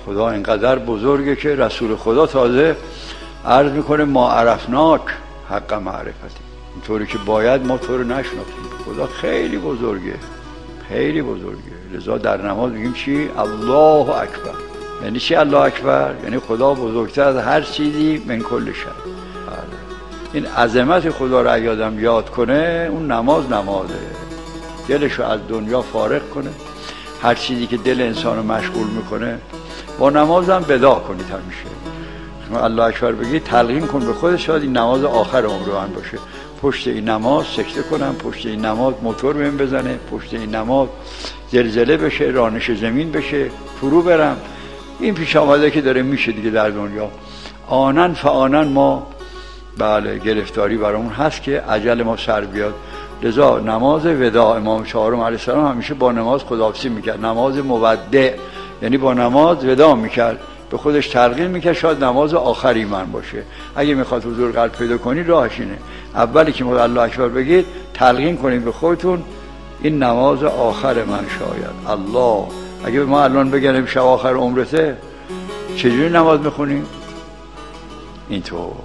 خدا اینقدر بزرگه که رسول خدا تازه عرض میکنه ما عرفناک حق معرفتی، اینطوری که باید ما تو رو نشناختیم. خدا خیلی بزرگه، خیلی بزرگه. لذا در نماز میگیم چی؟ الله اکبر. یعنی چی الله اکبر؟ یعنی خدا بزرگتر از هر چیزی من کل شی. این عظمت خدا رو اگه آدم یاد کنه، اون نمازه، دلشو از دنیا فارغ کنه. هر چیزی که دل انسان رو مشغول میکنه با نماز هم بدا کنید. همیشه شما الله اکبر بگید، تلقین کن به خودت، شاید این نماز آخر عمر من باشه. پشت این نماز سکته کنم، پشت این نماز موتور بهم بزنه، پشت این نماز زلزله بشه، رانش زمین بشه، فرو برم. این پیش آمده که داره میشه دیگه در دنیا. آنن فآنن ما بله گرفتاری برامون هست که اجل ما سر بیاد. لذا نماز وداع امام چهارم علیه السلام همیشه با نماز خداحافظی میکرد. نماز مودع یعنی با نماز وداع میکرد، به خودش تلقین میکرد شاید نماز آخر ایمان باشه. اگه میخواد حضور قلب پیدا کنی راهش اینه، اولی که میخواد الله اکبر بگید تلقین کنید به خودتون این نماز آخر من شاید. الله اگه به ما الان بگن امشب آخر عمرته چجوری نماز میخونیم؟ اینطور